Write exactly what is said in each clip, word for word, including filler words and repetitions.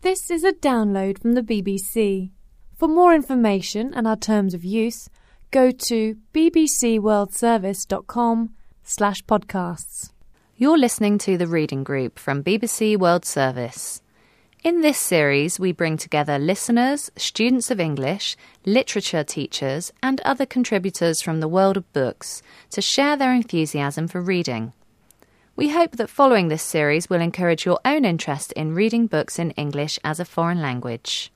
This is a download from the B B C. For more information and our terms of use, go to bbcworldservice.com slash podcasts. You're listening to The Reading Group from B B C World Service. In this series, we bring together listeners, students of English, literature teachers, and other contributors from the world of books to share their enthusiasm for reading. We hope that following this series will encourage your own interest in reading books in English as a foreign language.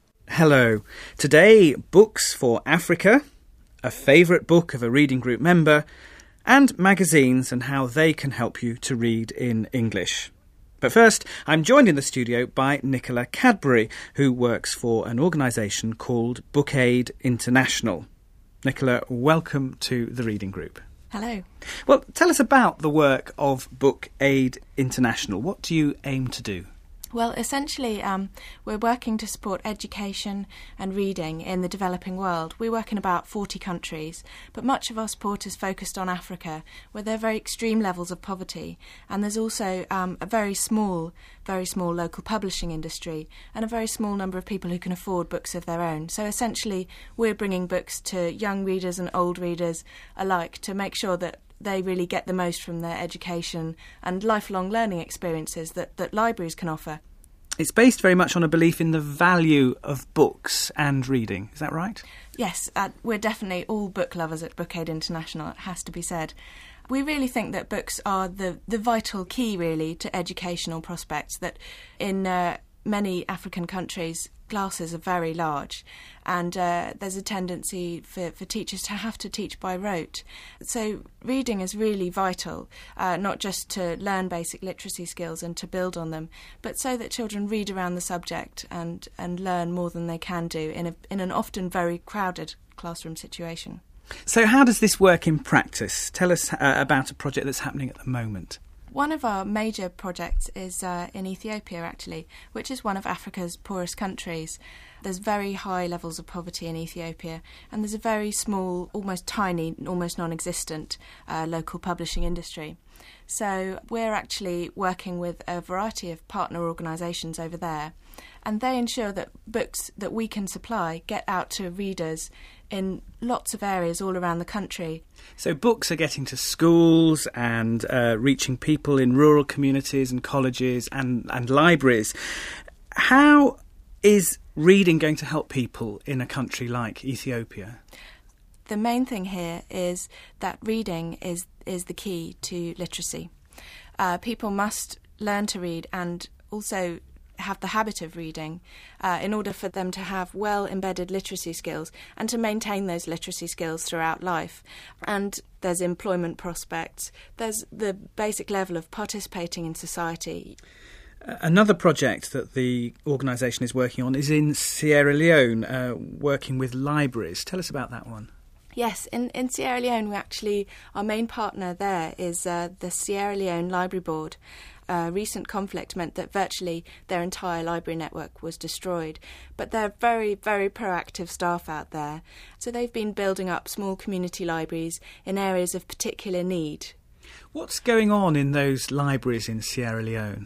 Hello. Today, books for Africa, a favourite book of a reading group member, and magazines and how they can help you to read in English. But first, I'm joined in the studio by Nicola Cadbury, who works for an organisation called Bookaid International. Nicola, welcome to the reading group. Hello. Well, tell us about the work of Bookaid International. What do you aim to do? Well, essentially, um, we're working to support education and reading in the developing world. We work in about forty countries, but much of our support is focused on Africa, where there are very extreme levels of poverty, and there's also um, a very small, very small local publishing industry, and a very small number of people who can afford books of their own. So essentially, we're bringing books to young readers and old readers alike to make sure that they really get the most from their education and lifelong learning experiences that, that libraries can offer. It's based very much on a belief in the value of books and reading. Is that right? Yes, uh, we're definitely all book lovers at Bookaid International, it has to be said. We really think that books are the, the vital key, really, to educational prospects, that in uh, many African countries, classes are very large, and uh, there's a tendency for, for teachers to have to teach by rote. So reading is really vital, uh, not just to learn basic literacy skills and to build on them, but so that children read around the subject and, and learn more than they can do in a, in an often very crowded classroom situation. So how does this work in practice? Tell us uh, about a project that's happening at the moment. One of our major projects is uh, in Ethiopia, actually, which is one of Africa's poorest countries. There's very high levels of poverty in Ethiopia, and there's a very small, almost tiny, almost non-existent uh, local publishing industry. So we're actually working with a variety of partner organisations over there, and they ensure that books that we can supply get out to readers in lots of areas all around the country. So books are getting to schools and uh, reaching people in rural communities and colleges and, and libraries. How is reading going to help people in a country like Ethiopia? The main thing here is that reading is, is the key to literacy. Uh, people must learn to read and also have the habit of reading uh, in order for them to have well-embedded literacy skills and to maintain those literacy skills throughout life. And there's employment prospects, there's the basic level of participating in society. Another project that the organisation is working on is in Sierra Leone, uh, working with libraries. Tell us about that one. Yes, in, in Sierra Leone, we actually, our main partner there is uh, the Sierra Leone Library Board. Uh, recent conflict meant that virtually their entire library network was destroyed. But they're very, very proactive staff out there. So they've been building up small community libraries in areas of particular need. What's going on in those libraries in Sierra Leone?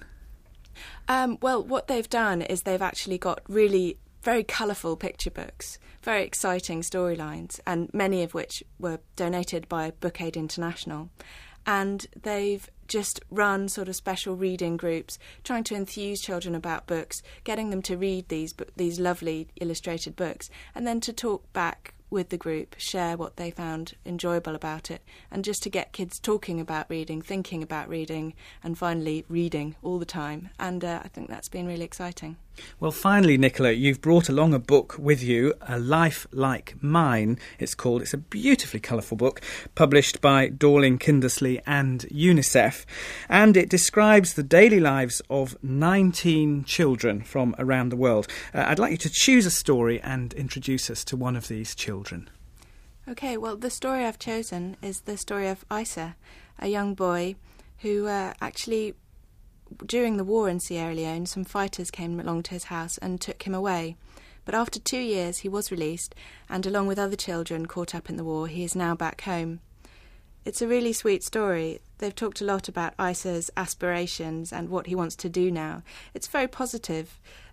Um, well, what they've done is they've actually got really very colourful picture books, very exciting storylines, and many of which were donated by Bookaid International. And they've just run sort of special reading groups, trying to enthuse children about books, getting them to read these these lovely illustrated books, and then to talk back with the group, share what they found enjoyable about it, and just to get kids talking about reading, thinking about reading, and finally reading all the time. And uh, I think that's been really exciting. Well, finally, Nicola, you've brought along a book with you, A Life Like Mine, it's called. It's a beautifully colourful book, published by Dorling Kindersley and UNICEF, and it describes the daily lives of nineteen children from around the world. Uh, I'd like you to choose a story and introduce us to one of these children. OK, well, the story I've chosen is the story of Isa, a young boy who uh, actually... During the war in Sierra Leone, some fighters came along to his house and took him away. But after two years, he was released, and along with other children caught up in the war, he is now back home. It's a really sweet story. They've talked a lot about Isa's aspirations and what he wants to do now. It's very positive.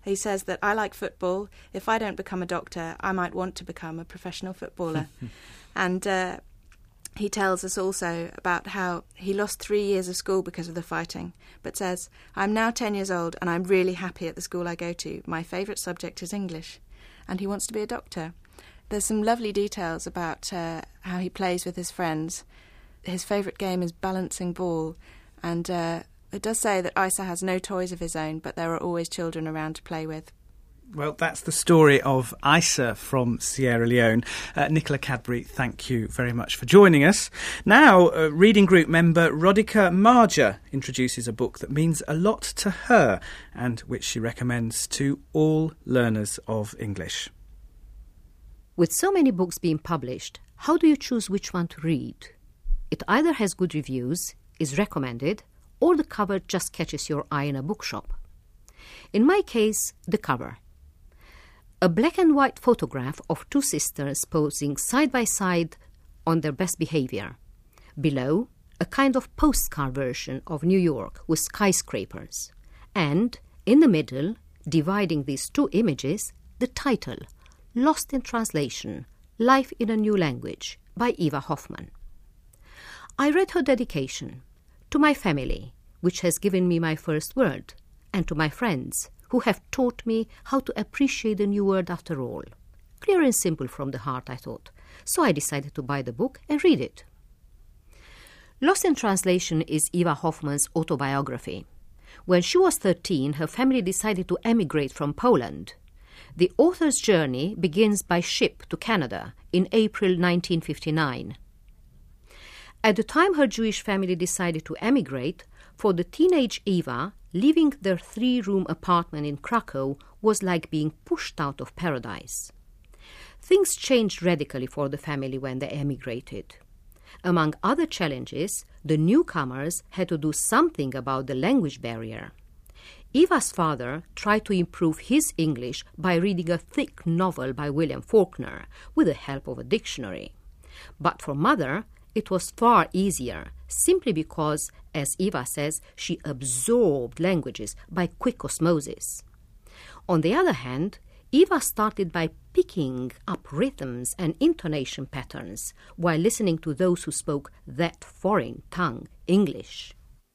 He says that I like football. If I don't become a doctor, I might want to become a professional footballer. and uh, he tells us also about how he lost three years of school because of the fighting, but says, I'm now ten years old and I'm really happy at the school I go to. My favourite subject is English. And he wants to be a doctor. There's some lovely details about uh, how he plays with his friends. His favourite game is balancing ball, and uh, it does say that Isa has no toys of his own, but there are always children around to play with. Well, that's the story of Isa from Sierra Leone. Uh, Nicola Cadbury, thank you very much for joining us. Now, uh, reading group member Rodika Marja introduces a book that means a lot to her and which she recommends to all learners of English. With so many books being published, how do you choose which one to read? It either has good reviews, is recommended, or the cover just catches your eye in a bookshop. In my case, the cover. A black and white photograph of two sisters posing side by side on their best behavior. Below, a kind of postcard version of New York with skyscrapers. And, in the middle, dividing these two images, the title, Lost in Translation, Life in a New Language, by Eva Hoffman. I read her dedication to my family, which has given me my first word, and to my friends, who have taught me how to appreciate a new word after all. Clear and simple from the heart, I thought, so I decided to buy the book and read it. Lost in Translation is Eva Hoffman's autobiography. When she was thirteen, her family decided to emigrate from Poland. The author's journey begins by ship to Canada in April nineteen fifty-nine. At the time her Jewish family decided to emigrate, for the teenage Eva, leaving their three-room apartment in Krakow was like being pushed out of paradise. Things changed radically for the family when they emigrated. Among other challenges, the newcomers had to do something about the language barrier. Eva's father tried to improve his English by reading a thick novel by William Faulkner with the help of a dictionary. But for mother, it was far easier, simply because, as Eva says, she absorbed languages by quick osmosis. On the other hand, Eva started by picking up rhythms and intonation patterns while listening to those who spoke that foreign tongue, English.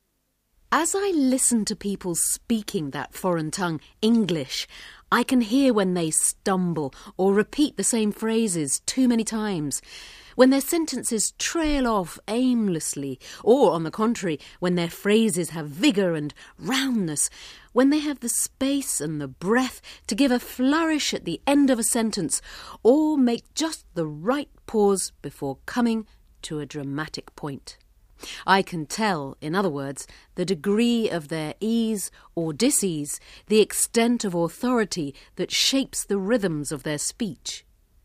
As I listen to people speaking that foreign tongue, English, I can hear when they stumble or repeat the same phrases too many times, when their sentences trail off aimlessly, or, on the contrary, when their phrases have vigour and roundness, when they have the space and the breath to give a flourish at the end of a sentence, or make just the right pause before coming to a dramatic point. I can tell, in other words, the degree of their ease or dis-ease, the extent of authority that shapes the rhythms of their speech.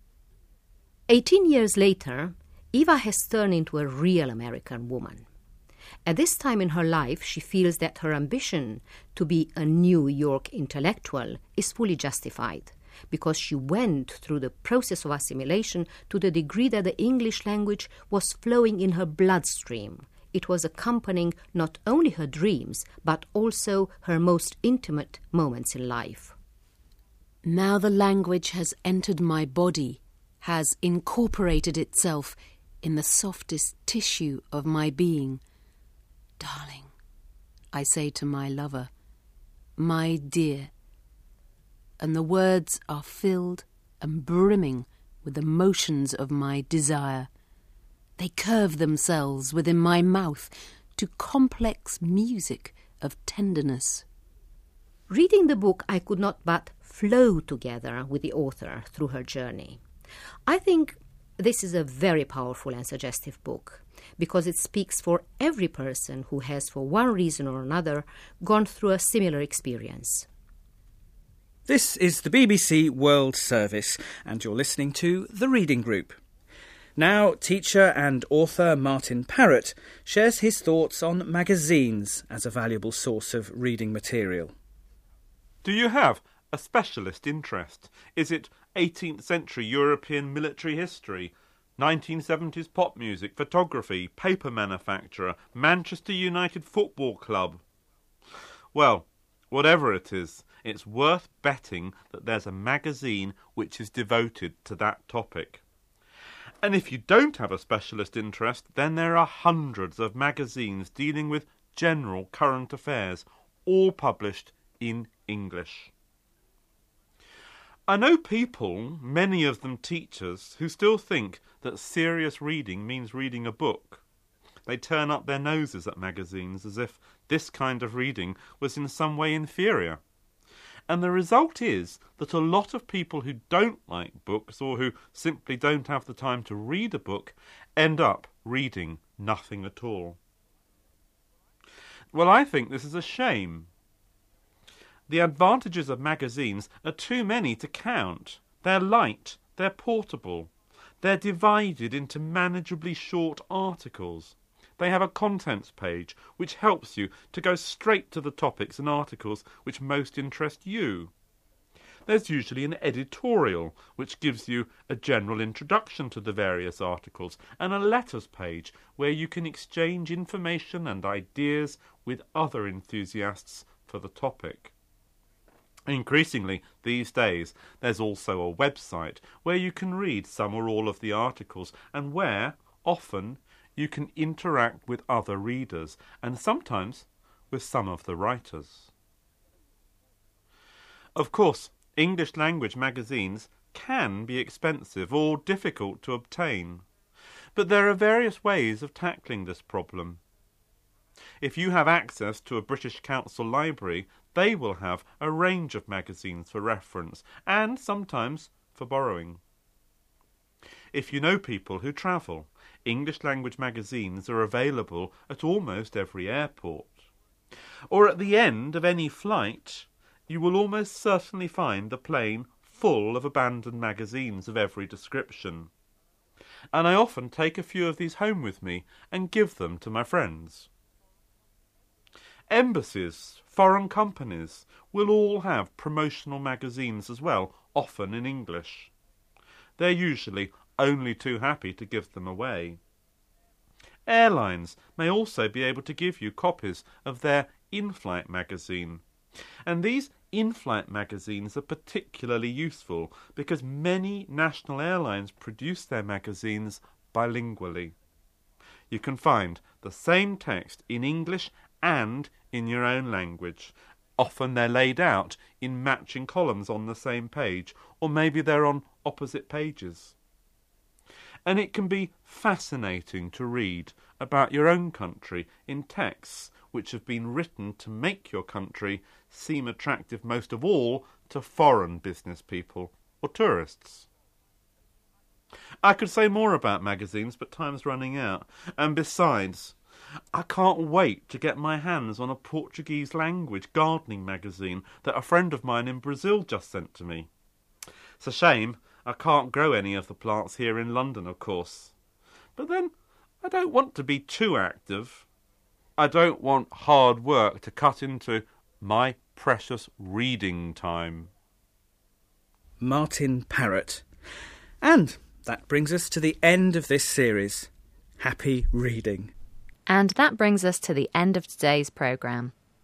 Eighteen years later, Eva has turned into a real American woman. At this time in her life, she feels that her ambition to be a New York intellectual is fully justified, because she went through the process of assimilation to the degree that the English language was flowing in her bloodstream. It was accompanying not only her dreams, but also her most intimate moments in life. Now the language has entered my body, has incorporated itself in the softest tissue of my being. Darling, I say to my lover, my dear, and the words are filled and brimming with the motions of my desire. They curve themselves within my mouth to complex music of tenderness. Reading the book, I could not but flow together with the author through her journey. I think this is a very powerful and suggestive book, because it speaks for every person who has, for one reason or another, gone through a similar experience. This is the B B C World Service, and you're listening to The Reading Group. Now, teacher and author Martin Parrott shares his thoughts on magazines as a valuable source of reading material. Do you have a specialist interest? Is it eighteenth century European military history, nineteen seventies pop music, photography, paper manufacturer, Manchester United Football Club? Well, whatever it is, it's worth betting that there's a magazine which is devoted to that topic. And if you don't have a specialist interest, then there are hundreds of magazines dealing with general current affairs, all published in English. I know people, many of them teachers, who still think that serious reading means reading a book. They turn up their noses at magazines as if this kind of reading was in some way inferior. And the result is that a lot of people who don't like books or who simply don't have the time to read a book end up reading nothing at all. Well, I think this is a shame. The advantages of magazines are too many to count. They're light, they're portable, they're divided into manageably short articles. They have a contents page which helps you to go straight to the topics and articles which most interest you. There's usually an editorial which gives you a general introduction to the various articles and a letters page where you can exchange information and ideas with other enthusiasts for the topic. Increasingly, these days, there's also a website where you can read some or all of the articles and where, often, you can interact with other readers and sometimes with some of the writers. Of course, English language magazines can be expensive or difficult to obtain, but there are various ways of tackling this problem. If you have access to a British Council library, they will have a range of magazines for reference and sometimes for borrowing. If you know people who travel, English language magazines are available at almost every airport. Or at the end of any flight, you will almost certainly find the plane full of abandoned magazines of every description. And I often take a few of these home with me and give them to my friends. Embassies, foreign companies will all have promotional magazines as well, often in English. They're usually only too happy to give them away. Airlines may also be able to give you copies of their in-flight magazine. And these in-flight magazines are particularly useful because many national airlines produce their magazines bilingually. You can find the same text in English and in your own language. Often they're laid out in matching columns on the same page, or maybe they're on opposite pages. And it can be fascinating to read about your own country in texts which have been written to make your country seem attractive most of all to foreign business people or tourists. I could say more about magazines, but time's running out. And besides, I can't wait to get my hands on a Portuguese language gardening magazine that a friend of mine in Brazil just sent to me. It's a shame I can't grow any of the plants here in London, of course. But then, I don't want to be too active. I don't want hard work to cut into my precious reading time. Martin Parrott. And that brings us to the end of this series. Happy reading. And that brings us to the end of today's programme.